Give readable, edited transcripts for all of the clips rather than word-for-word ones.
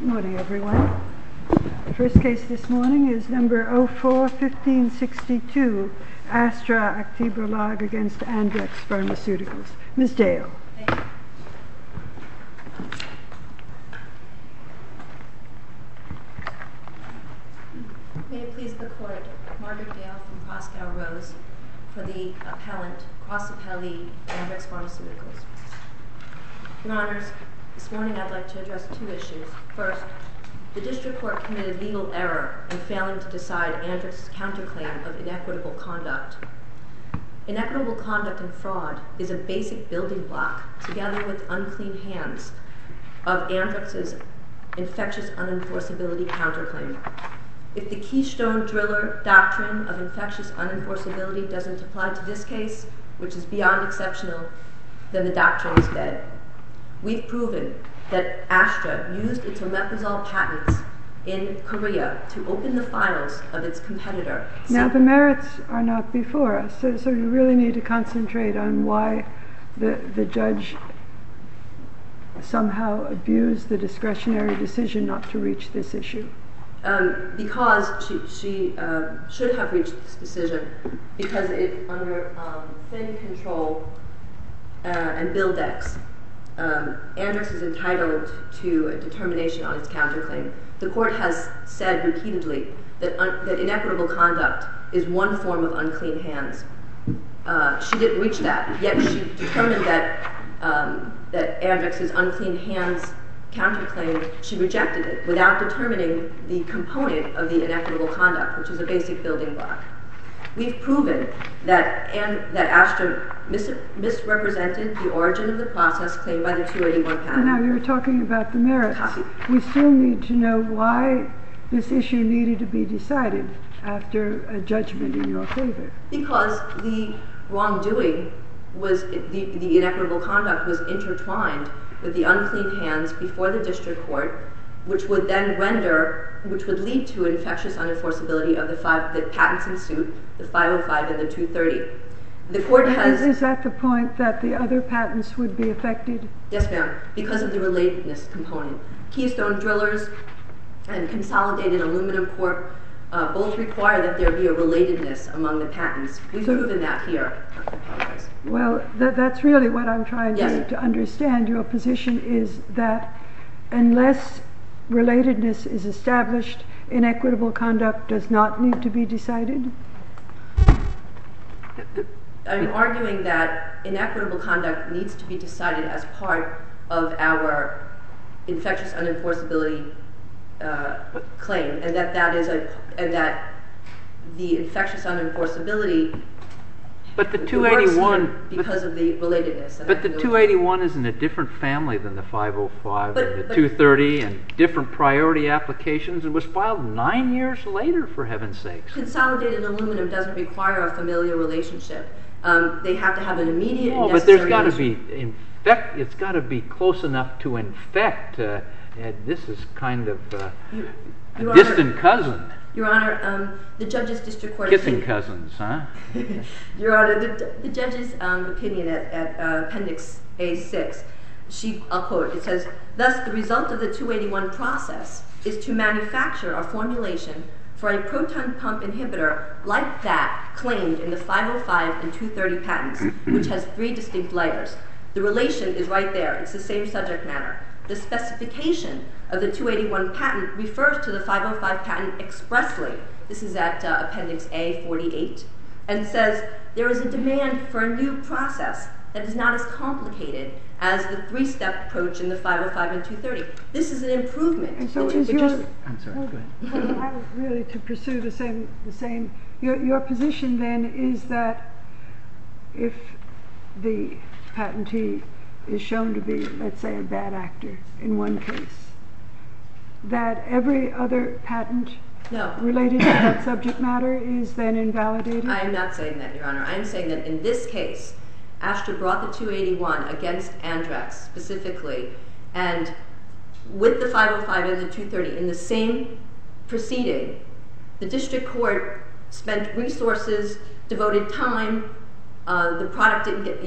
Good morning, everyone. The first case this morning is number 04-1562, Astra Actibrolog against Andrex Pharmaceuticals. Ms. Dale. Thank you. May it please the Court, Margaret Dale from Proskauer Rose for the appellant, cross-appellee, Andrex Pharmaceuticals. Your Honors, this morning I'd like to address two issues. First, the District Court committed legal error in failing to decide Andrex's counterclaim of inequitable conduct. Inequitable conduct and fraud is a basic building block, together with unclean hands, of Andrex's infectious unenforceability counterclaim. If the Keystone Driller doctrine of infectious unenforceability doesn't apply to this case, which is beyond exceptional, then the doctrine is dead. We've proven that Astra used its omeprazole patents in Korea to open the files of its competitor. Now, the merits are not before us, so you really need to concentrate on why the judge somehow abused the discretionary decision not to reach this issue. Because she should have reached this decision, because it, under thin control and Bildex, Andrex is entitled to a determination on its counterclaim. The Court has said repeatedly that inequitable conduct is one form of unclean hands. She didn't reach that, yet she determined that Andrex's unclean hands counterclaim, she rejected it without determining the component of the inequitable conduct, which is a basic building block. We've proven that Astra misrepresented the origin of the process claimed by the 281 patent. Now, you're talking about the merits. We still need to know why this issue needed to be decided after a judgment in your favor. Because the wrongdoing was, the inequitable conduct was intertwined with the unclean hands before the district court, which would lead to infectious unenforceability of the patents in suit, the 505 and the 230. The Court has... Is that the point, that the other patents would be affected? Yes, ma'am, because of the relatedness component. Keystone Drillers and Consolidated Aluminum Corp. Both require that there be a relatedness among the patents. We've proven that here. Well, that's really what I'm trying to understand. Your position is that unless relatedness is established, inequitable conduct does not need to be decided? I'm arguing that inequitable conduct needs to be decided as part of our infectious unenforceability claim, and that the infectious unenforceability. But the 281, because of the relatedness. But the 281 is in a different family than the 505 and the 230, and different priority applications, and was filed 9 years later, for heaven's sakes. Consolidated Aluminum doesn't require a familial relationship. They have to have an immediate. No, but there's got to be it's got to be close enough to infect. This is kind of a distant cousin. Your Honor, the judge's district court kissing cousins, huh? Your Honor, the judge's opinion at Appendix A6, I'll quote, it says, "Thus, the result of the 281 process is to manufacture a formulation for a proton pump inhibitor like that claimed in the 505 and 230 patents, which has 3 distinct layers. The relation is right there. It's the same subject matter. The specification of the 281 patent refers to the 505 patent expressly." This is at Appendix A48, and says, "There is a demand for a new process that is not as complicated as the 3-step approach in the 505 and 230. This is an improvement." And so I'm sorry, go ahead. Really, to pursue the same. Your position then is that if the patentee is shown to be, let's say, a bad actor in one case, that every other patent related to that subject matter is then invalidated? I am not saying that, Your Honor. I am saying that in this case, Astra brought the 281 against Andrex specifically, and with the 505 and the 230 in the same proceeding, the district court spent resources, devoted time. The product didn't get,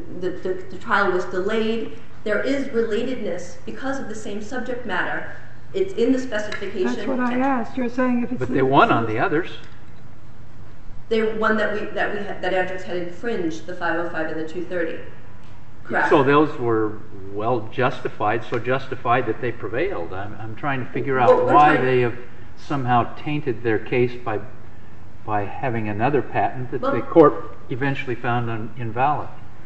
the trial was delayed. There is relatedness because of the same subject matter It's in the specification. That's what I asked. You're saying if it's... But they won on the others. They won that Andrex had infringed the 505 and the 230. Correct. So those were well justified, so justified that they prevailed. I'm trying to figure out why they have somehow tainted their case by having another patent that the court eventually found invalid.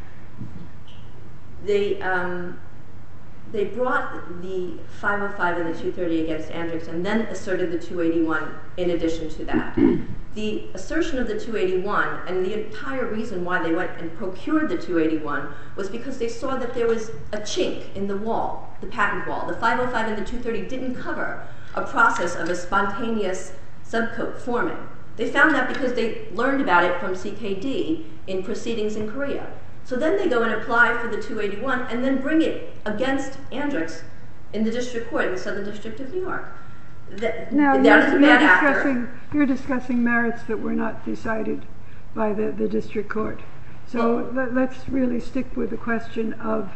They brought the 505 and the 230 against Andrex and then asserted the 281 in addition to that. The assertion of the 281 and the entire reason why they went and procured the 281 was because they saw that there was a chink in the wall, the patent wall. The 505 and the 230 didn't cover a process of a spontaneous subcoat forming. They found that because they learned about it from CKD in proceedings in Korea. So then they go and apply for the 281 and then bring it against Andrex in the district court in the Southern District of New York. Now, you're discussing merits that were not decided by the district court. So let's really stick with the question of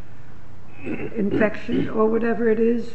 infection or whatever it is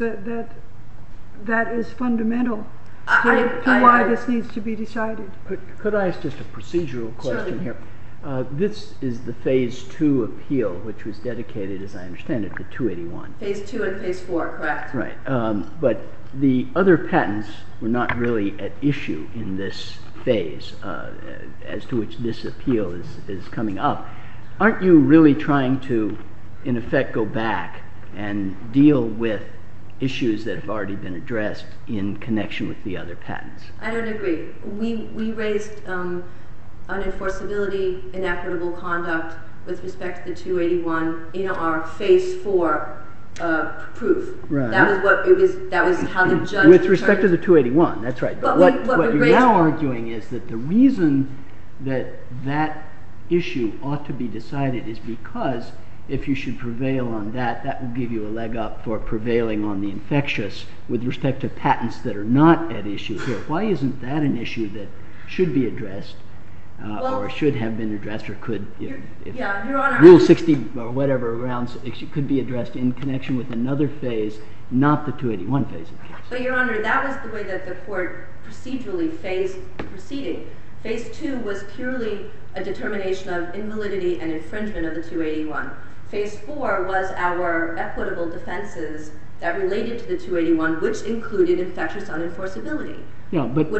that is fundamental to why this needs to be decided. Could I ask just a procedural question here? This is the Phase 2 appeal, which was dedicated, as I understand it, to 281. Phase 2 and Phase 4, correct. Right. But the other patents were not really at issue in this phase, as to which this appeal is coming up. Aren't you really trying to, in effect, go back and deal with issues that have already been addressed in connection with the other patents? I don't agree. We raised unenforceability, inequitable conduct with respect to the 281 in our Phase 4 proof. Right. That was what it was. That was how the judge. With respect to the 281, that's right. But what you're now arguing is that the reason that issue ought to be decided is because if you should prevail on that, that will give you a leg up for prevailing on the infectious with respect to patents that are not at issue here. Why isn't that an issue that should be addressed? Or should have been addressed, or could, if Your Honor, Rule 60 or whatever grounds, it could be addressed in connection with another phase, not the 281 phase of the case. But Your Honor, that was the way that the court procedurally phased the proceeding. Phase 2 was purely a determination of invalidity and infringement of the 281. Phase 4 was our equitable defenses that related to the 281, which included infectious unenforceability. Yeah, but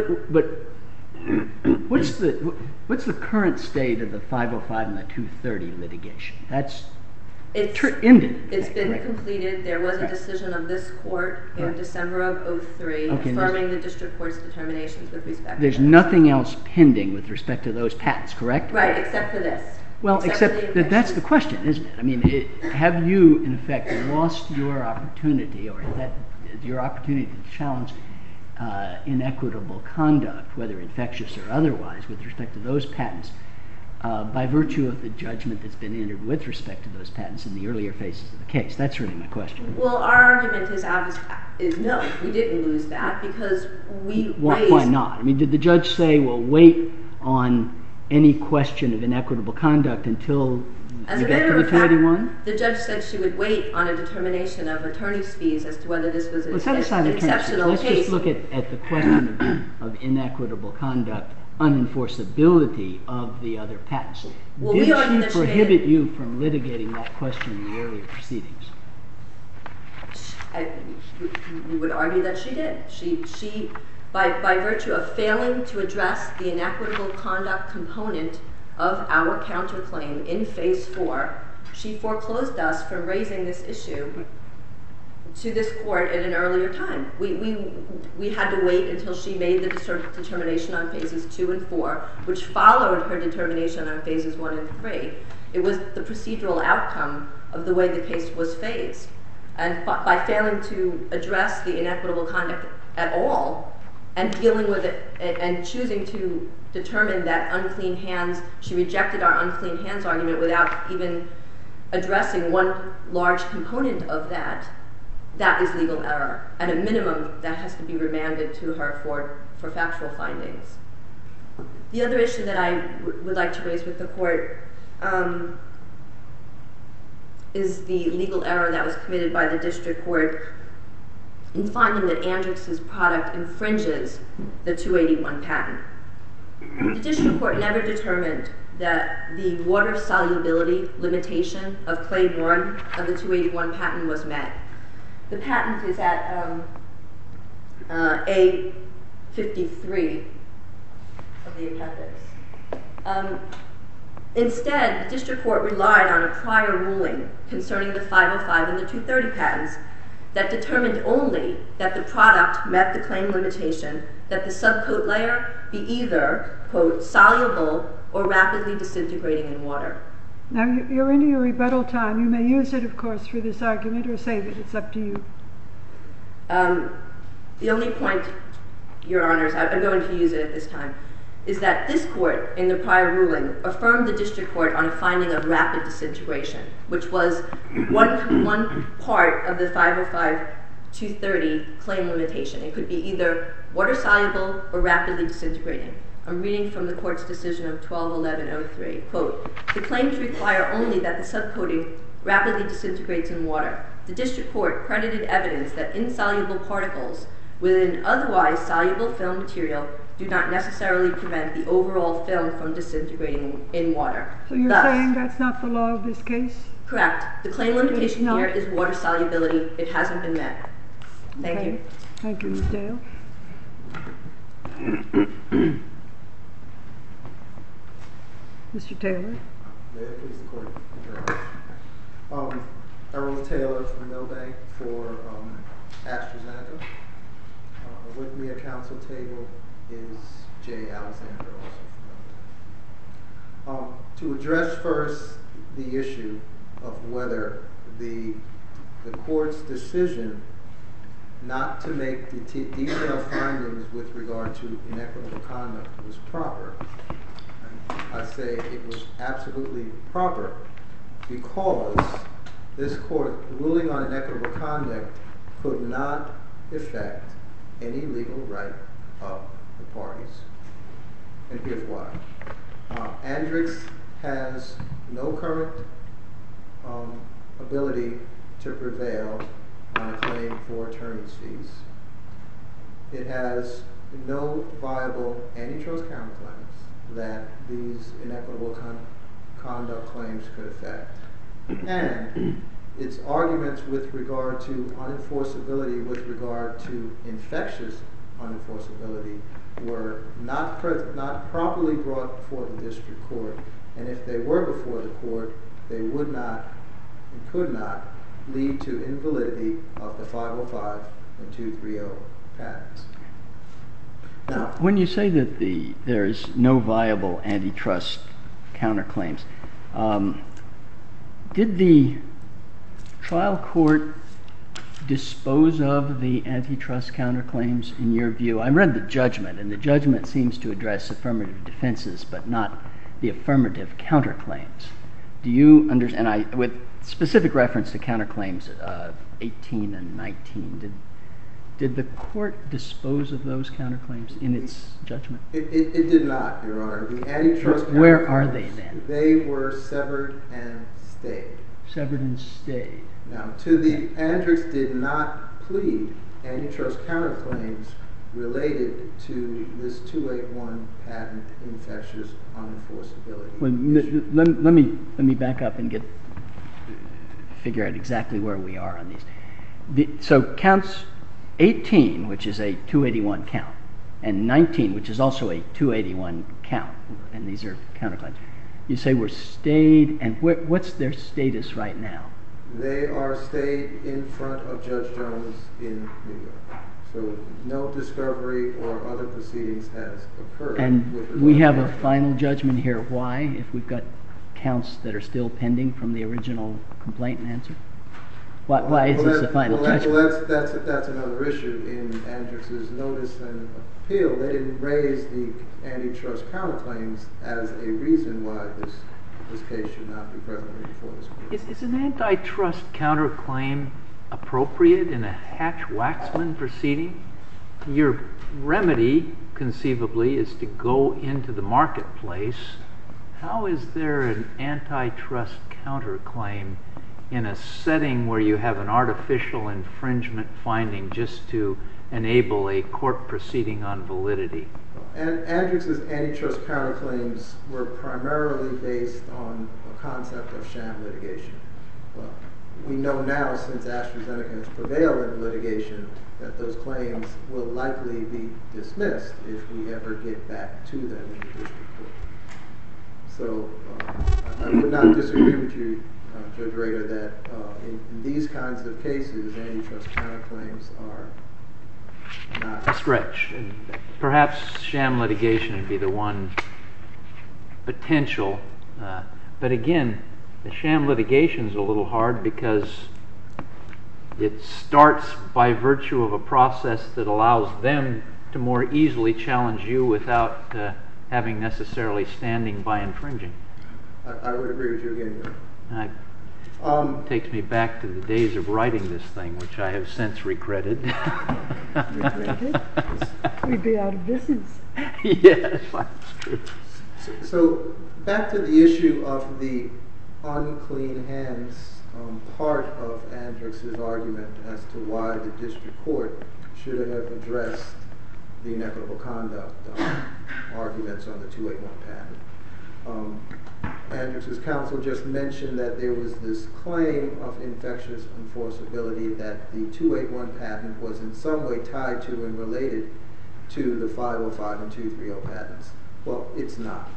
what's the current state of the 505 and the 230 litigation? That's ended. It's been completed. There was a decision of this court in December of 2003 affirming the district court's determinations with respect to There's nothing else pending with respect to those patents, correct? Right, except for this. Well, except that that's the question, isn't it? I mean, have you, in effect, lost your opportunity, or is that your opportunity to challenge inequitable conduct, whether infectious or otherwise, with respect to those patents, by virtue of the judgment that's been entered with respect to those patents in the earlier phases of the case? That's really my question. Well, our argument is no, we didn't lose that because we raised... Why not? I mean, did the judge say, well, wait on any question of inequitable conduct until you get to the 281? The judge said she would wait on a determination of attorney's fees as to whether this was an exceptional case. Let's just look at the question of inequitable conduct, unenforceability of the other patents. Well, did she prohibit you from litigating that question in the earlier proceedings? We would argue that she did. She by virtue of failing to address the inequitable conduct component of our counterclaim in Phase 4, she foreclosed us from raising this issue to this court at an earlier time. We had to wait until she made the determination on Phases 2 and 4, which followed her determination on Phases 1 and 3. It was the procedural outcome of the way the case was phased. And by failing to address the inequitable conduct at all, and dealing with it and choosing to determine that unclean hands, she rejected our unclean hands argument without even addressing one large component of that. That is legal error. At a minimum, that has to be remanded to her for factual findings. The other issue that I would like to raise with the court is the legal error that was committed by the district court in finding that Andrix's product infringes the 281 patent. The district court never determined that the water solubility limitation of Claim 1 of the 281 patent was met. The patent is at A53 of the appendix. Instead, the district court relied on a prior ruling concerning the 505 and the 230 patents that determined only that the product met the claim limitation that the subcoat layer be either, quote, soluble or rapidly disintegrating in water. Now, you're into your rebuttal time. You may use it, of course, for this argument or save it. It's up to you. The only point, Your Honors, I'm going to use it at this time, is that this court, in the prior ruling, affirmed the district court on a finding of rapid disintegration, which was one part of the 505-230 claim limitation. It could be either water-soluble or rapidly disintegrating. I'm reading from the court's decision of 12-1103. Quote, the claims require only that the subcoating rapidly disintegrates in water. The district court credited evidence that insoluble particles within otherwise soluble film material do not necessarily prevent the overall film from disintegrating in water. So you're saying that's not the law of this case? Correct. The claim limitation here is water solubility. It hasn't been met. Thank you. Thank you, Ms. Dale. Mr. Taylor. May it please the court, Your Honor. Errol Taylor from Milbank for AstraZeneca. With me at council table is Jay Alexander, also from Milbank. To address first the issue of whether the court's decision not to make the detailed findings with regard to inequitable conduct was proper, I say it was absolutely proper because this court ruling on inequitable conduct could not affect any legal right of the parties. And here's why. Andrix has no current ability to prevail on a claim for attorney's fees. It has no viable antitrust counterclaims that these inequitable conduct claims could affect. And its arguments with regard to unenforceability, with regard to infectious unenforceability, were not properly brought before the district court. And if they were before the court, they would not and could not lead to invalidity of the 505 and 230 patents. Now, when you say that there is no viable antitrust counterclaims, did the trial court dispose of the antitrust counterclaims in your view? I read the judgment, and the judgment seems to address affirmative defenses, but not the affirmative counterclaims. Do you understand? With specific reference to counterclaims 18 and 19, did the court dispose of those counterclaims in its judgment? It did not, Your Honor. The antitrust Where are they then? They were severed and stayed. Severed and stayed. Now, Andrix did not plead antitrust counterclaims related to this 281 patent infectious unenforceability. Let me back up and figure out exactly where we are on these. So counts 18, which is a 281 count, and 19, which is also a 281 count, and these are counterclaims. You say were stayed, and what's their status right now? They are stayed in front of Judge Jones in New York. So no discovery or other proceedings has occurred. And we have a final judgment here. Why, if we've got counts that are still pending from the original complaint and answer? Why is this a final judgment? Well, that's another issue in Andrix's notice and appeal. They didn't raise the antitrust counterclaims as a reason why this case should not be presently before this court. Is an antitrust counterclaim appropriate in a Hatch-Waxman proceeding? Your remedy, conceivably, is to go into the marketplace. How is there an antitrust counterclaim in a setting where you have an artificial infringement finding just to enable a court proceeding on validity? And Andrix's antitrust counterclaims were primarily based on a concept of sham litigation. Well, we know now, since AstraZeneca has prevailed in litigation, that those claims will likely be dismissed if we ever get back to them in the district court. So I would not disagree with you, Judge Rader, that in these kinds of cases, antitrust counterclaims are not a stretch. And perhaps sham litigation would be the one potential. But again, the sham litigation is a little hard because it starts by virtue of a process that allows them to more easily challenge you without having necessarily standing by infringing. I would agree with you again. It takes me back to the days of writing this thing, which I have since regretted. Regretted? We'd be out of business. Yes, that's true. So back to the issue of the unclean hands part of Andrix's argument as to why the district court should have addressed the inequitable conduct arguments on the 281 patent. Andrix's counsel just mentioned that there was this claim of infectious enforceability that the 281 patent was in some way tied to and related to the 505 and 230 patents. Well, it's not.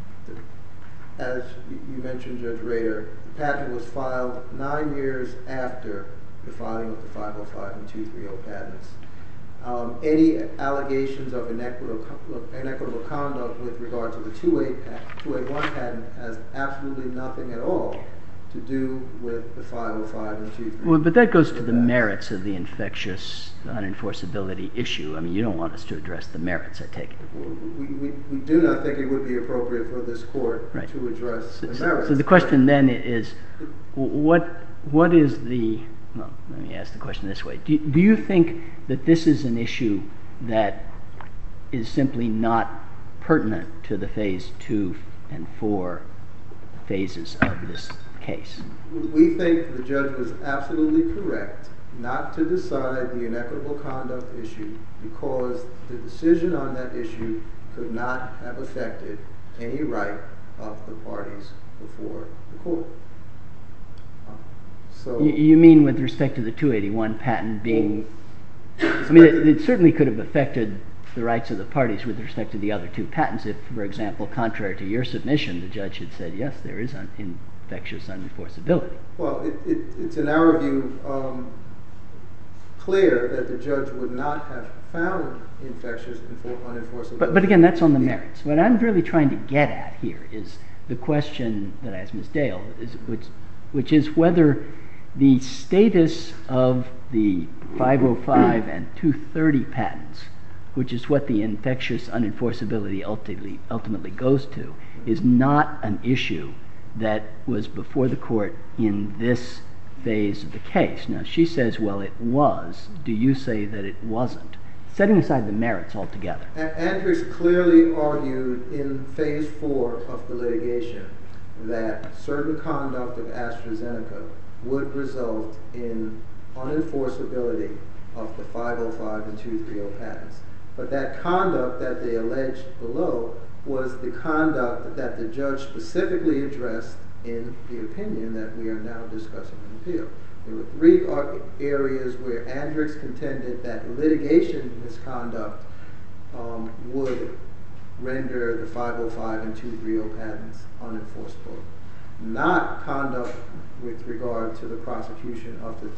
As you mentioned, Judge Rader, the patent was filed 9 years after the filing of the 505 and 230 patents. Any allegations of inequitable conduct with regard to the 281 patent has absolutely nothing at all to do with the 505 and 230. Well, but that goes to the merits of the infectious unenforceability issue. I mean, you don't want us to address the merits, I take it. We do not think it would be appropriate for this court to address the merits. So the question then is, what is the... Well, let me ask the question this way. Do you think that this is an issue that is simply not pertinent to the phase 2 and 4 phases of this case? We think the judge was absolutely correct not to decide the inequitable conduct issue because the decision on that issue could not have affected any right of the parties before the court. So, you mean with respect to the 281 patent being... I mean, it certainly could have affected the rights of the parties with respect to the other two patents if, for example, contrary to your submission, the judge had said, yes, there is infectious unenforceability. Well, it's in our view clear that the judge would not have found infectious unenforceability. But again, that's on the merits. What I'm really trying to get at here is the question that I asked Ms. Dale, which is whether the status of the 505 and 230 patents, which is what the infectious unenforceability ultimately goes to, is not an issue that was before the court in this phase of the case. Now, she says, well, it was. Do you say that it wasn't? Setting aside the merits altogether. Andrix clearly argued in phase 4 of the litigation that certain conduct of AstraZeneca would result in unenforceability of the 505 and 230 patents. But that conduct that they alleged below was the conduct that the judge specifically addressed in the opinion that we are now discussing in appeal. There were 3 areas where Andrix contended that litigation misconduct would render the 505 and 230 patents unenforceable. Not conduct with regard to the prosecution of the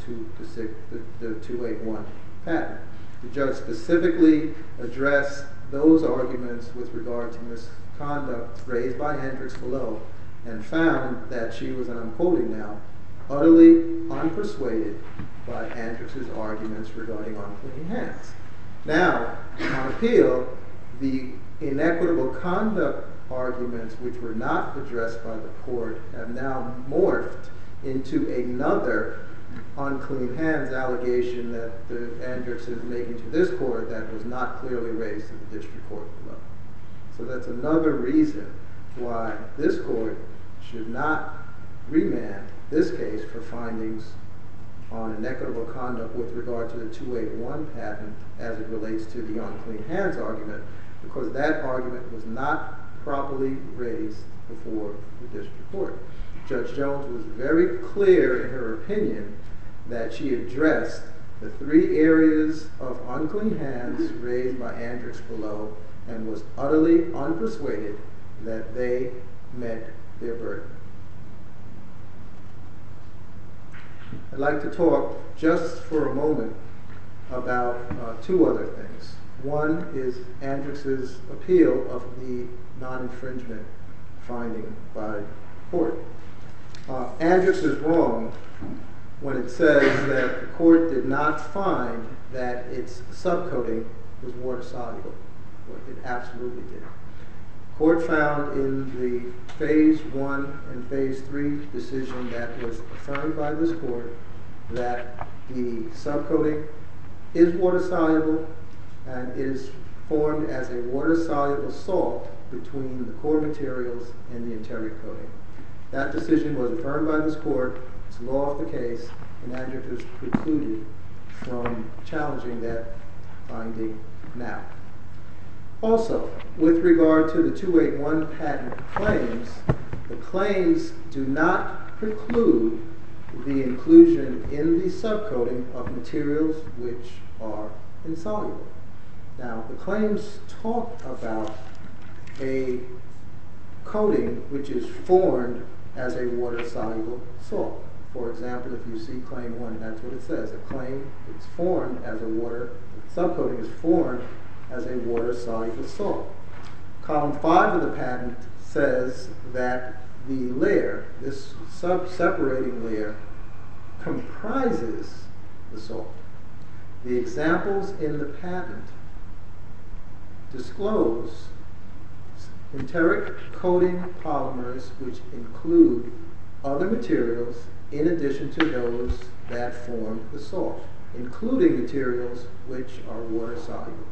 281 patent. The judge specifically addressed those arguments with regard to misconduct raised by Andrix below and found that she was, and I'm quoting now, utterly unpersuaded by Andrix's arguments regarding unclean hands. Now, on appeal, the inequitable conduct arguments which were not addressed by the court have now morphed into another unclean hands allegation that Andrix is making to this court that was not clearly raised in the district court below. So that's another reason why this court should not remand this case for findings on inequitable conduct with regard to the 281 patent as it relates to the unclean hands argument, because that argument was not properly raised before the district court. Judge Jones was very clear in her opinion that she addressed the 3 areas of unclean hands raised by Andrix below and was utterly unpersuaded that they met their burden. I'd like to talk just for a moment about 2 other things. One is Andrix's appeal of the non-infringement finding by court. Andrix is wrong when it says that the court did not find that its subcoating was water soluble. Well, it absolutely did. The court found in the Phase 1 and Phase 3 decision that was affirmed by this court that the subcoating is water soluble and it is formed as a water soluble salt between the core materials and the interior coating. That decision was affirmed by this court. It's law of the case, and Andrix is precluded from challenging that finding now. Also, with regard to the 281 patent claims, the claims do not preclude the inclusion in the subcoating of materials which are insoluble. Now, the claims talk about a coating which is formed as a water-soluble salt. For example, if you see Claim 1, that's what it says. A claim is formed as a subcoating is formed as a water-soluble salt. Column 5 of the patent says that the layer, this separating layer, comprises the salt. The examples in the patent disclose enteric coating polymers which include other materials in addition to those that form the salt, including materials which are water soluble.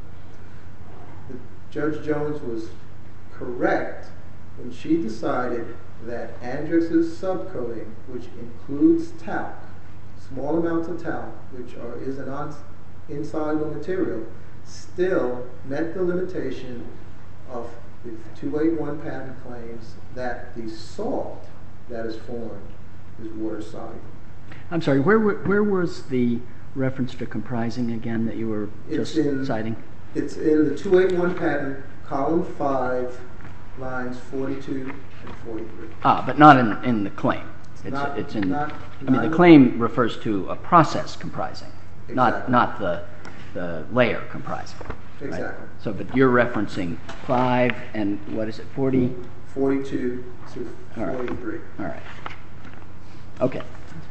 Judge Jones was correct when she decided that Andrix's subcoating, which includes talc, small amounts of talc, which is an insoluble material, still met the limitation of the 281 patent claims that the salt that is formed is water soluble. I'm sorry, where was the reference to comprising again that you were just citing? It's in the 281 patent, column 5, lines 42 and 43. But not in the claim. The claim refers to a process comprising, exactly. not the layer comprising. Exactly. Right? So, but you're referencing 5 and what is it, 40? 42 to 43. All right. Okay.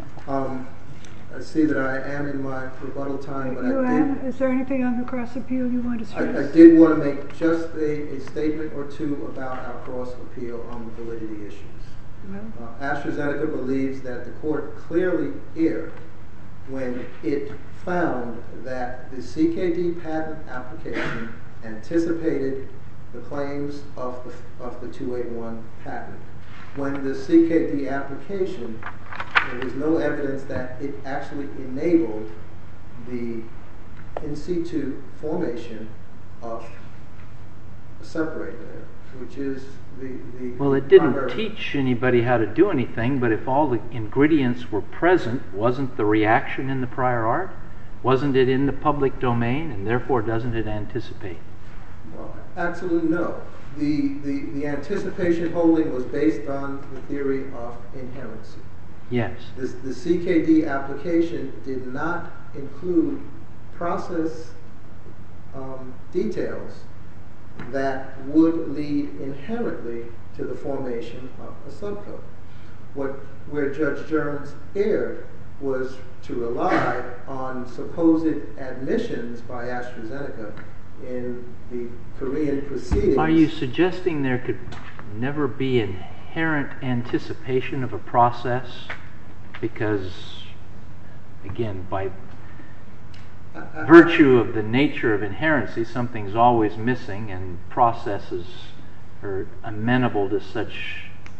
I see that I am in my rebuttal time, but Is there anything on the cross appeal you want to stress? I did want to make just a statement or two about our cross appeal on the validity issues. Well, AstraZeneca believes that the court clearly erred when it found that the CKD patent application anticipated the claims of the 281 patent. When the CKD application, there was no evidence that it actually enabled the in situ formation of a separator layer, which is the Well, it didn't teach anybody how to do anything, but if all the ingredients were present, wasn't the reaction in the prior art? Wasn't it in the public domain, and therefore doesn't it anticipate? Well, absolutely no. The anticipation holding was based on the theory of inherency. Yes. The CKD application did not include process details that would lead inherently to the formation of a subcoat. Where Judge Jones erred was to rely on supposed admissions by AstraZeneca in the Korean proceedings. Are you suggesting there could never be inherent anticipation of a process? Because, again, by virtue of the nature of inherency, something's always missing, and processes are amenable to such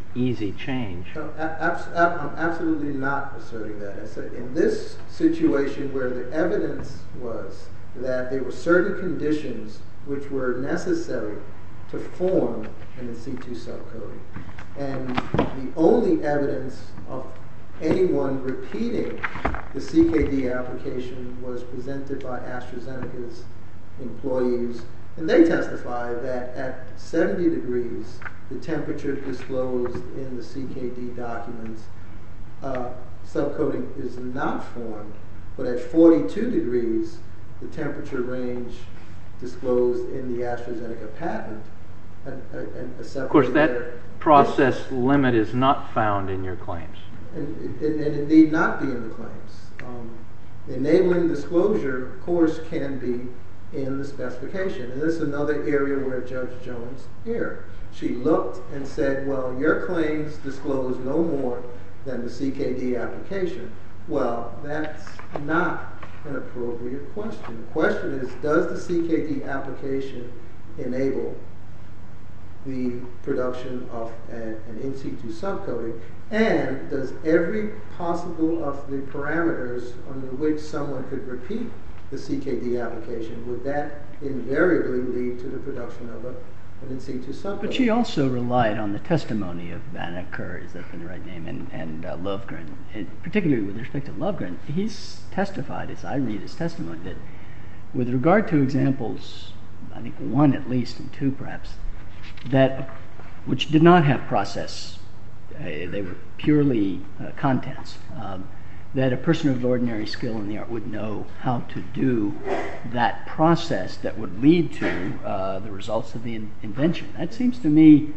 easy change. No, I'm absolutely not asserting that. I said in this situation where the evidence was that there were certain conditions which were necessary to form an in situ subcoating, and the only evidence of anyone repeating the CKD application was presented by AstraZeneca's employees, and they testified that at 70 degrees, the temperature disclosed in the CKD documents, subcoating is not formed, but at 42 degrees, the temperature range disclosed in the AstraZeneca patent, of course, that process limit is not found in your claims. And it need not be in the claims. Enabling disclosure, of course, can be in the specification. And this is another area where Judge Jones erred. She looked and said, well, your claims disclose no more than the CKD application. Well, that's not an appropriate question. The question is, does the CKD application enable the production of an in situ subcoating, and does every possible of the parameters under which someone could repeat the CKD application, would that invariably lead to the production of an in situ subcoating? But she also relied on the testimony of Banneker, is that the right name, and Lovgren. Particularly with respect to Lovgren, he's testified, as I read his testimony, that with regard to examples, I think one at least and two perhaps, that which did not have process, they were purely contents, that a person of ordinary skill in the art would know how to do that process that would lead to the results of the invention. That seems to me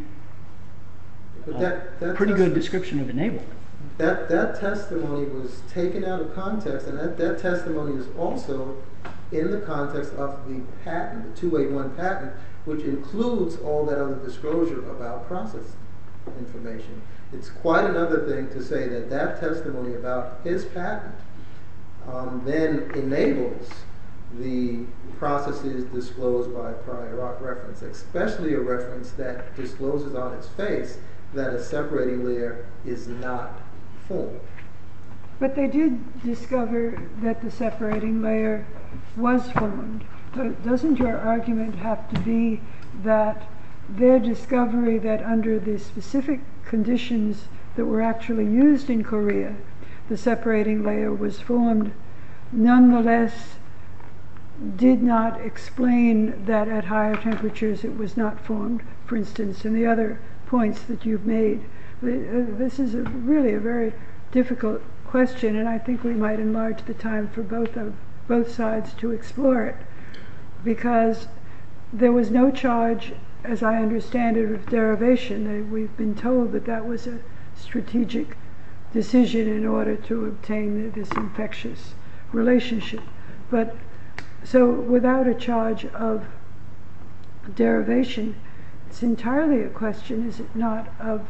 a pretty good description of enablement. That testimony was taken out of context, and that testimony is also in the context of the patent, the 281 patent, which includes all that other disclosure about process information. It's quite another thing to say that that testimony about his patent then enables the processes disclosed by prior art reference, especially a reference that discloses on its face that a separating layer is not formed. But they did discover that the separating layer was formed. Doesn't your argument have to be that their discovery that under the specific conditions that were actually used in Korea, the separating layer was formed, nonetheless did not explain that at higher temperatures it was not formed, for instance, in the other points that you've made? This is really a very difficult question, and I think we might enlarge the time for both sides to explore it, because there was no charge, as I understand it, of derivation. We've been told that that was a strategic decision in order to obtain this infectious relationship. But so without a charge of derivation, it's entirely a question, is it not, of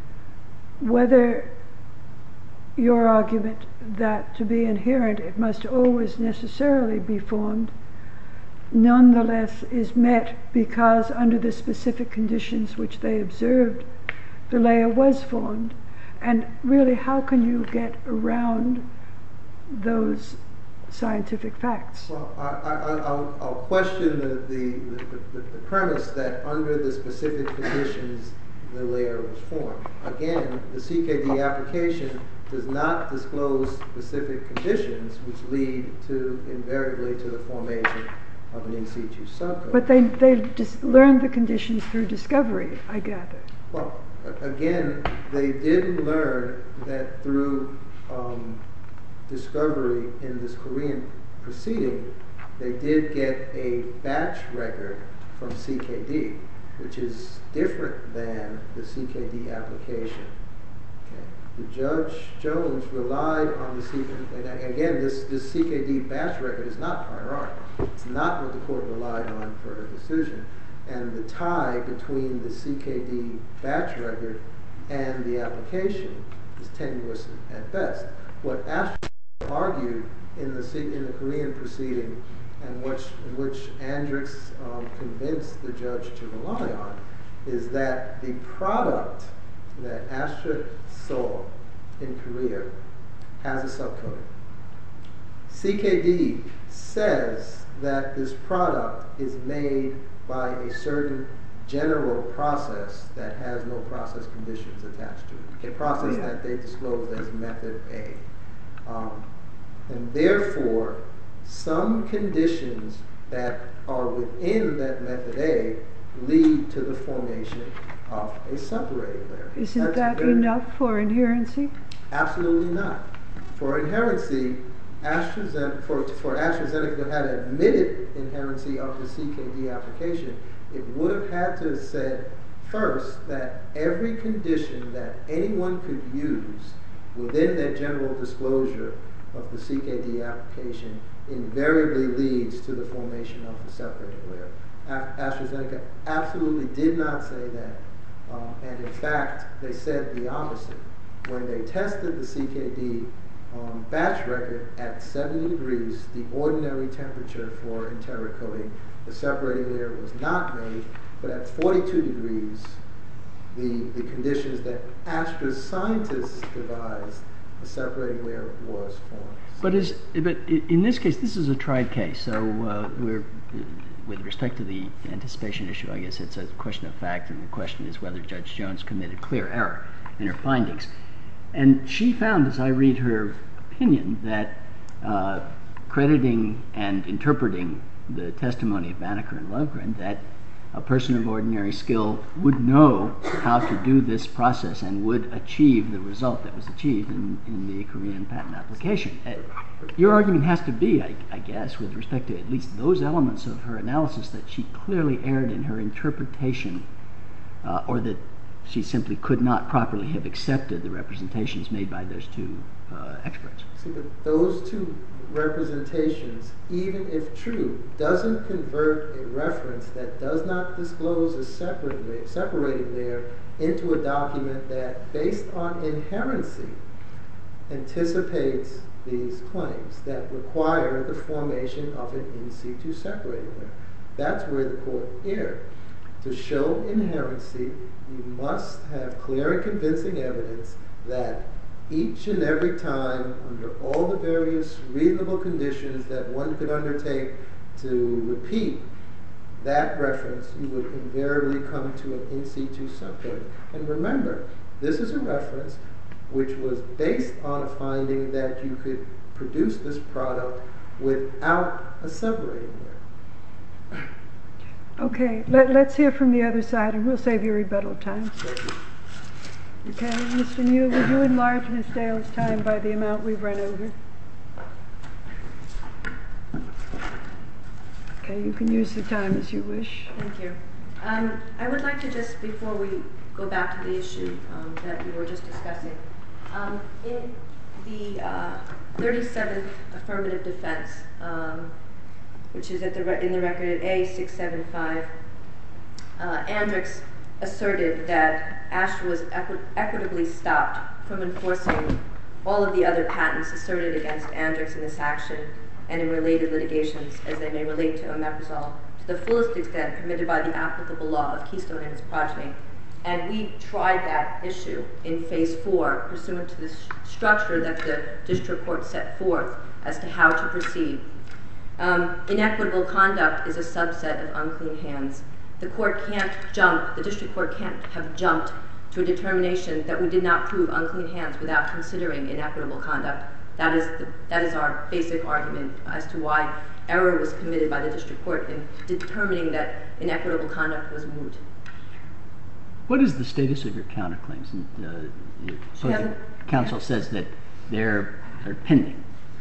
whether your argument that to be inherent it must always necessarily be formed nonetheless is met because under the specific conditions which they observed the layer was formed. And really, how can you get around those scientific facts? Well, I'll question the premise that under the specific conditions the layer was formed. Again, the CKD application does not disclose specific conditions which lead to invariably to the formation of an in situ subcoating. But they just learned the conditions through discovery, I gather. Well, again, they did learn that through discovery in this Korean proceeding, they did get a batch record from CKD, which is different than the CKD application. The Judge Jones relied on the CKD, and again, this CKD batch record is not prior art. It's not what the court relied on for a decision. And the tie between the CKD batch record and the application is tenuous at best. What Astra argued in the Korean proceeding, and in which Andrix convinced the judge to rely on, is that the product that Astra saw in Korea has a subcoating. CKD says that this product is made by a certain general process that has no process conditions attached to it, a process that they disclosed as method A. And therefore, some conditions that are within that method A lead to the formation of a separating layer. Isn't that enough for inherency? Absolutely not. For inherency, for AstraZeneca to have admitted inherency of the CKD application, it would have had to have said first that every condition that anyone could use within that general disclosure of the CKD application invariably leads to the formation of the separating layer. AstraZeneca absolutely did not say that, and in fact, they said the opposite. When they tested the CKD batch record at 70 degrees, the ordinary temperature for enteric coating, the separating layer was not made, but at 42 degrees, the conditions that Astra's scientists devised, the separating layer was formed. But in this case, this is a tried case, so with respect to the anticipation issue, I guess it's a question of fact, and the question is whether Judge Jones committed clear error in her findings. And she found, as I read her opinion, that crediting and interpreting the testimony of Banneker and Lovgren, that a person of ordinary skill would know how to do this process and would achieve the result that was achieved in the Korean patent application. Your argument has to be, I guess, with respect to at least those elements of her analysis, that she clearly erred in her interpretation, or that she simply could not properly have accepted the representations made by those two experts. See, but those two representations, even if true, doesn't convert a reference that does not disclose a separating layer into a document that, based on inherency, anticipates these claims that require the formation of an in situ separating layer. That's where the court erred. To show inherency, you must have clear and convincing evidence that each and every time, under all the various reasonable conditions that one could undertake to repeat that reference, you would invariably come to an in situ subcode. And remember, this is a reference which was based on a finding that you could produce this product without a separating layer. Okay, let's hear from the other side, and we'll save you rebuttal time. Okay, Mr. Neal, would you enlarge Ms. Dale's time by the amount we've run over? Okay, you can use the time as you wish. Thank you. I would like to just, before we go back to the issue that we were just discussing, in the 37th affirmative defense, which is in the record at A675, Andrix asserted that Astra was equitably stopped from enforcing all of the other patents asserted against Andrix in this action and in related litigations as they may relate to omeprazole to the fullest extent permitted by the applicable law of Keystone and its progeny. And we tried that issue in Phase 4 pursuant to the structure that the district court set forth as to how to proceed. Inequitable conduct is a subset of unclean hands. The district court can't have jumped to a determination that we did not prove unclean hands without considering inequitable conduct. That is our basic argument as to why error was committed by the district court in determining that inequitable conduct was moot. What is the status of your counterclaims? The counsel says that they're pending.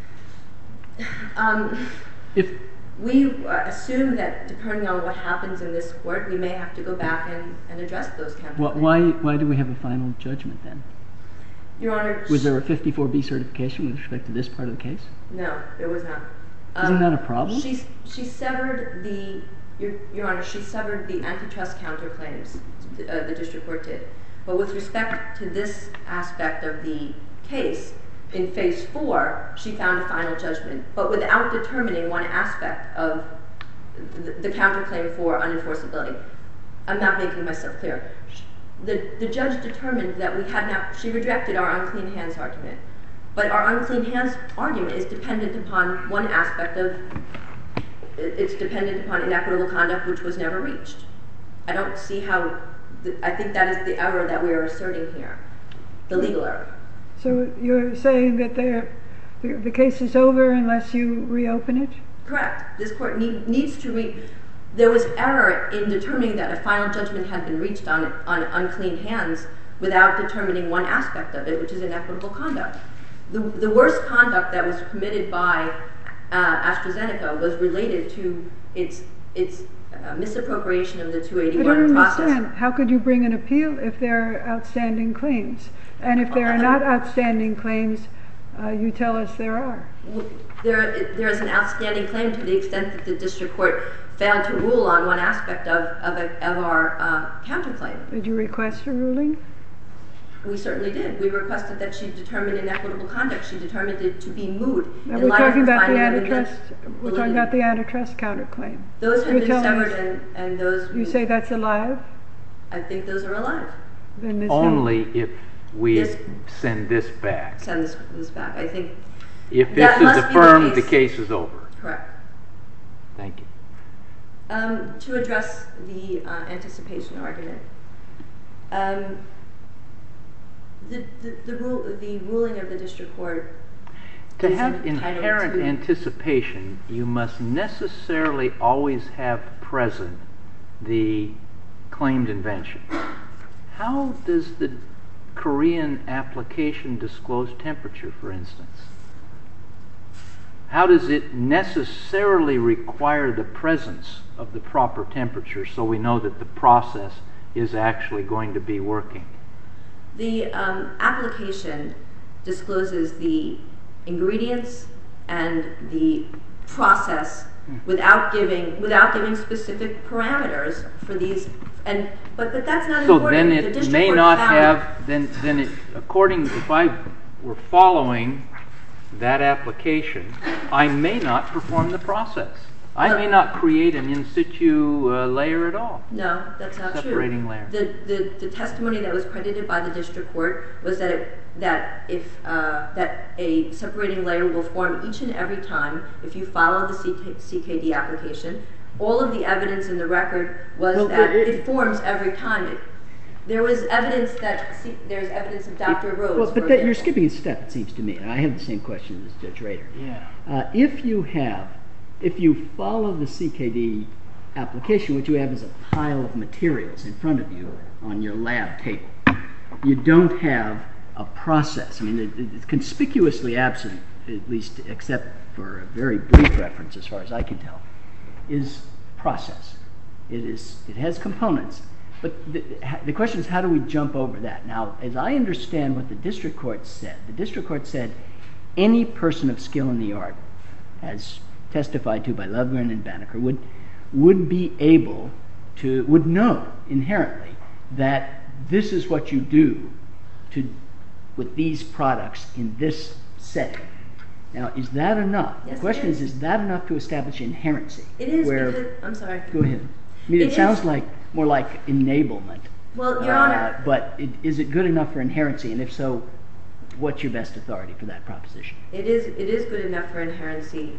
We assume that depending on what happens in this court, we may have to go back and address those counterclaims. Why do we have a final judgment then? Your Honor, was there a 54B certification with respect to this part of the case? No, there was not. Isn't that a problem? She severed Your Honor, she severed the antitrust counterclaims. The district court did. But with respect to this aspect of the case, in Phase 4, she found a final judgment, but without determining one aspect of the counterclaim for unenforceability. I'm not making myself clear. the judge determined that we had not, she rejected our unclean hands argument. But our unclean hands argument is dependent upon one aspect of, it's dependent upon inequitable conduct which was never reached. I don't see how, I think that is the error that we are asserting here, the legal error. So you're saying that the case is over unless you reopen it? Correct. This court needs to there was error in determining that a final judgment had been reached on unclean hands without determining one aspect of it, which is inequitable conduct. The worst conduct that was committed by AstraZeneca was related to its misappropriation of the 281 process. I don't understand. How could you bring an appeal if there are outstanding claims? And if there are not outstanding claims, you tell us there are. There is an outstanding claim to the extent that the district court failed to rule on one aspect of our counterclaim. Did you request a ruling? We certainly did. We requested that she determine inequitable conduct. She determined it to be moot. Now we're talking about the antitrust. We're talking about the antitrust counterclaim. Those have been severed, and those. You say that's alive? I think those are alive. Then only if we send this back. Send this back. I think. If this is affirmed, the case is over. Correct. Thank you. To address the anticipation argument. The ruling of the district court. To have inherent anticipation, you must necessarily always have present the claimed invention. How does the Korean application disclose temperature, for instance? How does it necessarily require the presence of the proper temperature so we know that the process is actually going to be working? The application discloses the ingredients and the process without giving specific parameters for these. But that's not important. So then it may not have. Then it, according, if I were following that application, I may not perform the process. I may not create an in situ layer at all. No, that's not Separating true. layer. The testimony that was credited by the district court was that a separating layer will form each and every time if you follow the CKD application. All of the evidence in the record was that it forms every time. There was evidence there's evidence of Dr. Rose. Well, but you're skipping a step, it seems to me, and I have the same question as Judge Rader. Yeah. If you follow the CKD application, what you have is a pile of materials in front of you on your lab table. You don't have a process. I mean, it's conspicuously absent, at least except for a very brief reference, as far as I can tell, is process. It has components. But the question is, how do we jump over that? Now, as I understand what the district court said any person of skill in the art, as testified to by Lovgren and Banneker, would be able to, would know inherently that this is what you do with these products in this setting. Now, is that enough? Yes, the question is that enough to establish inherency? It is because, I'm sorry. Go ahead. I mean, it sounds like more like enablement. Well, Your Honor. But is it good enough for inherency? And if so, what's your best authority for that proposition? It is good enough for inherency.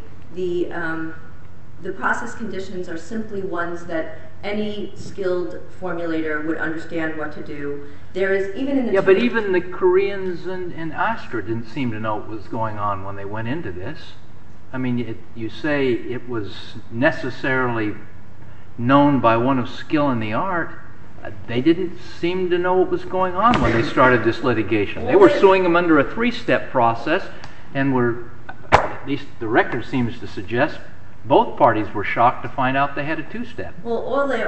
The process conditions are simply ones that any skilled formulator would understand what to do. There is even in the but even the Koreans and Astra didn't seem to know what was going on when they went into this. I mean, you say it was necessarily known by one of skill in the art. They didn't seem to know what was going on when they started this litigation. They were suing them under a 3-step process, and at least the record seems to suggest, both parties were shocked to find out they had a 2-step. Well, all the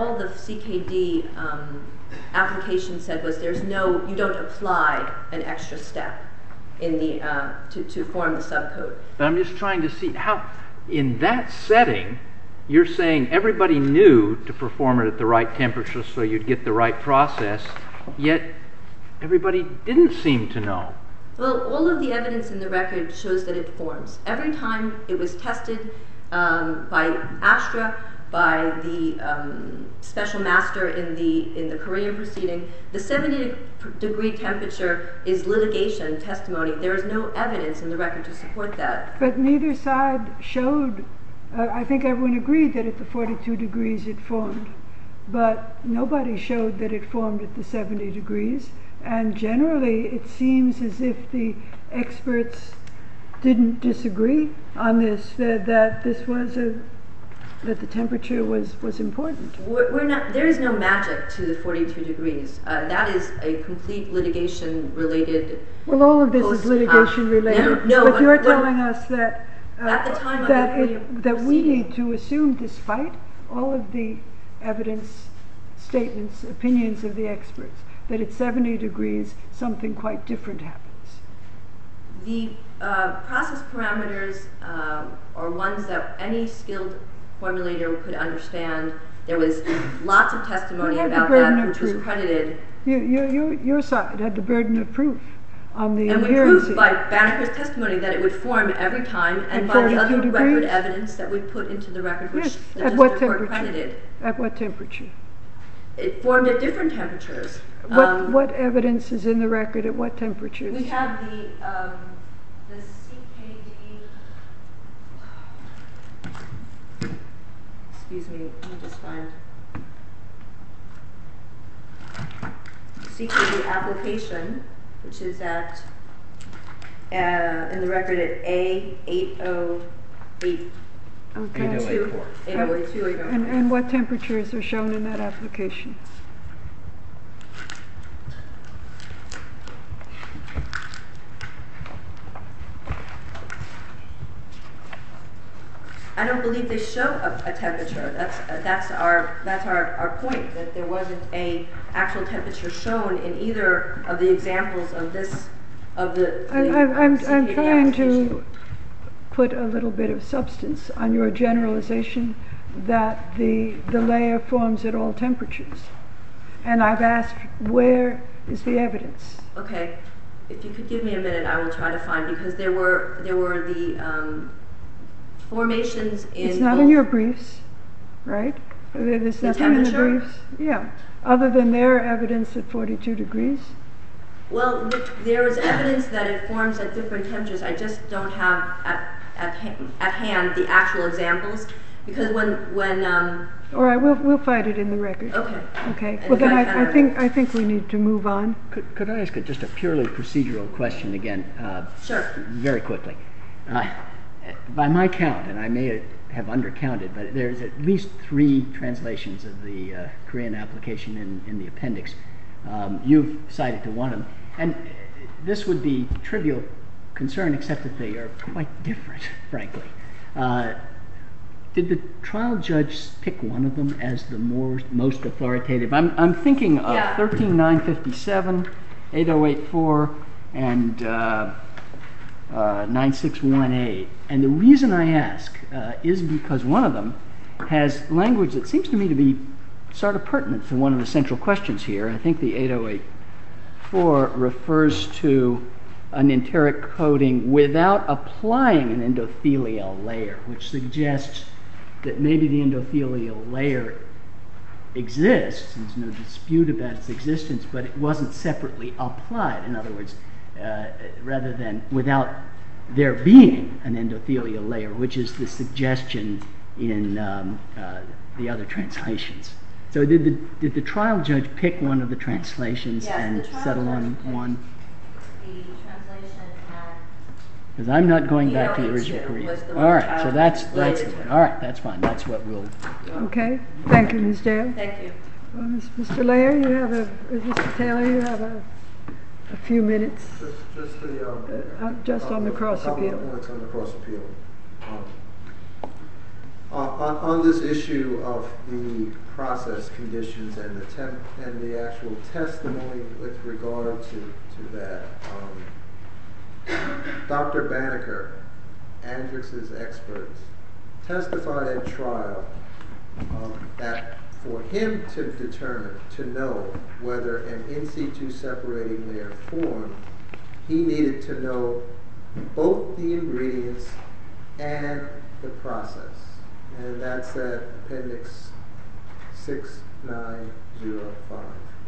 CKD application said was you don't apply an extra step in the to form the subcode. But I'm just trying to see how, in that setting, you're saying everybody knew to perform it at the right temperature so you'd get the right process, yet everybody didn't seem to know. Well, all of the evidence in the record shows that it forms. Every time it was tested by Astra, by the special master in the Korean proceeding. The 70-degree temperature is litigation testimony. There is no evidence in the record to support that. But neither side showed, I think everyone agreed that at the 42 degrees it formed, but nobody showed that it formed at the 70 degrees. And generally it seems as if the experts didn't disagree on this, that this was that the temperature was important. There is no magic to the 42 degrees. That is a complete litigation-related. Well, all of this is litigation-related. No, but you're telling us that at the time of that we need to assume, despite all of the evidence, statements, opinions of the experts, that at 70 degrees something quite different happens. The process parameters are ones that any skilled formulator could understand. There was lots of testimony about that, which was credited. Your side had the burden of proof on the and we proved by Banneker's testimony that it would form every time, and by the other record evidence that we put into the record, which the district court credited. At what temperature? It formed at different temperatures. What evidence is in the record at what temperatures? We have the CKD. Excuse me, let me just find CKD application, which is at in the record at A8082. Okay. 8084. 8082. And what temperatures are shown in that application? I don't believe they show a temperature. That's our point, that there wasn't a actual temperature shown in either of the examples of this I'm trying to put a little bit of substance on your generalization that the layer forms at all temperatures, and I've asked where is the evidence. Okay, if you could give me a minute, I will try to find, because there were the formations in. It's not in your briefs, right? There's nothing in the briefs. Yeah, other than their evidence at 42 degrees. Well, there is evidence that it forms at different temperatures. I just don't have at hand the actual examples, because when all right, we'll find it in the record. Okay. Well, then I think we need to move on. Could I ask just a purely procedural question again? Sure. Very quickly. By my count, and I may have undercounted, but there's at least 3 translations of the Korean application in the appendix. You've cited to one of them, and this would be trivial concern, except that they are quite different, frankly. Did the trial judge pick one of them as the most authoritative? I'm thinking of 13957, 8084, and 9618. And the reason I ask is because one of them has language that seems to me to be sort of pertinent to one of the central questions here. I think the 8084 refers to an enteric coating without applying an endothelial layer, which suggests that maybe the endothelial layer exists. There's no dispute about its existence, but it wasn't separately applied. In other words, rather than without there being an endothelial layer, which is the suggestion in the other translations. So did the trial judge pick one of the translations and settle on one? The translation had. Because I'm not going back to the original Korean. All right, so that's all right. That's fine. That's what we'll. Okay. Thank you, Ms. Dale. Thank you. Well, Mr. Layer, Mr. Taylor, you have a few minutes. Just on the cross appeal. A couple of points on the cross appeal. On this issue of the process conditions and the actual testimony with regard to that, Dr. Banneker, Andrix's expert, testified at trial that for him to determine, to know whether an in situ separating layer formed, he needed to know both the ingredients and the process. and that's at Appendix 6905.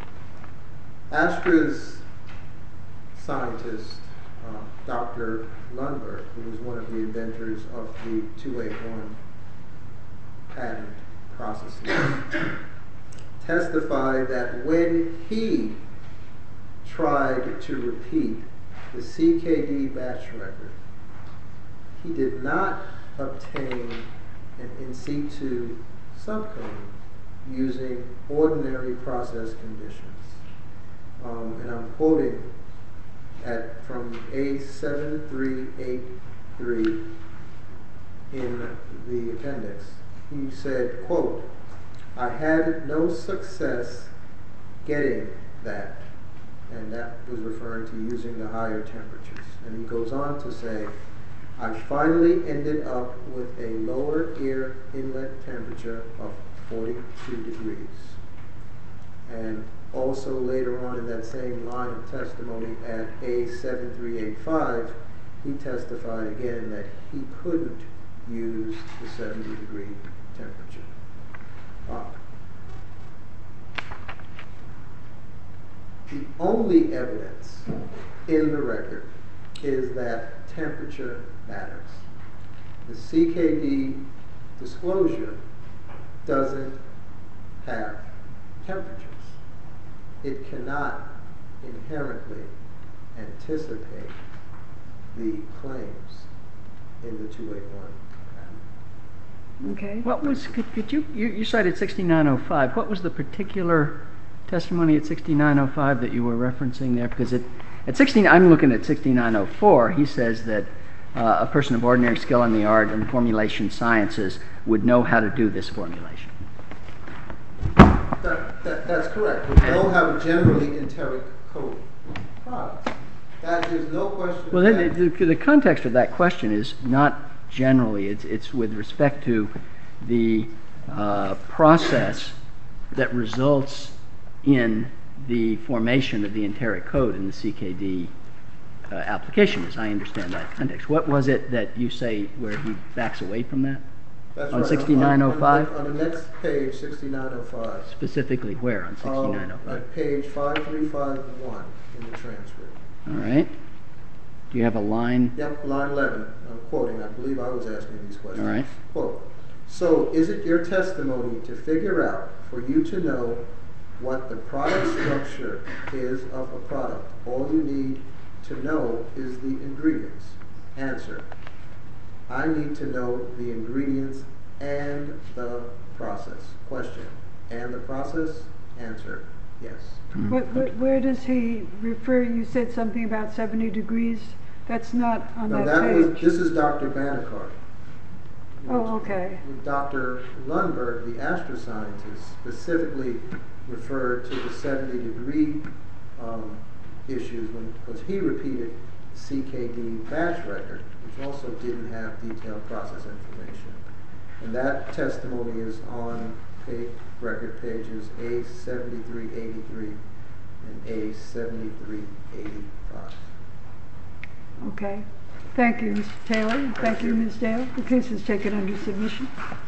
Astra's scientist, Dr. Lundberg, who was one of the inventors of the 281 patent processes, testified that when he tried to repeat the CKD batch record, he did not obtain an in situ subcode using ordinary process conditions. And I'm quoting from A7383 in the appendix. He said, quote, "I had no success getting that," and that was referring to using the higher temperatures. And he goes on to say, "I finally ended up with a lower air inlet temperature of 42 degrees. And also later on in that same line of testimony at A7385, he testified again that he couldn't use the 70-degree temperature. The only evidence in the record is that temperature matters. The CKD disclosure doesn't have temperatures. It cannot inherently anticipate the claims in the 281 patent. Okay. What was, could you cited 6905. What was the particular testimony at 6905 that you were referencing there? Because I'm looking at 6904. He says that a person of ordinary skill in the art and formulation sciences would know how to do this formulation. That's correct. We don't have a generally enteric coat product. That is no question. Well, the context of that question is not generally. It's with respect to the process that results in the formation of the enteric coat in the CKD application, as I understand that context. What was it that you say where he backs away from that? That's on right. 6905? On the next page, 6905. Specifically where on 6905? At page 5351 in the transcript. All right. Do you have a line? Yep, line 11. I'm quoting. I believe I was asking these questions. All right. Quote, "So is it your testimony to figure out, for you to know what the product structure is of a product, all you need to know is the ingredients?" Answer, "I need to know the ingredients and the process." Question, "And the process?" Answer, "Yes." Where does he refer? You said something about 70 degrees. That's not on that page. This is Dr. Banneker. Oh, okay. Dr. Lundberg, the astroscientist, specifically referred to the 70-degree issues because he repeated CKD batch record, which also didn't have detailed process information. And that testimony is on record pages A7383 and A7385. Okay. Thank you, Mr. Taylor. Thank you, Ms. Dale. The case is taken under submission.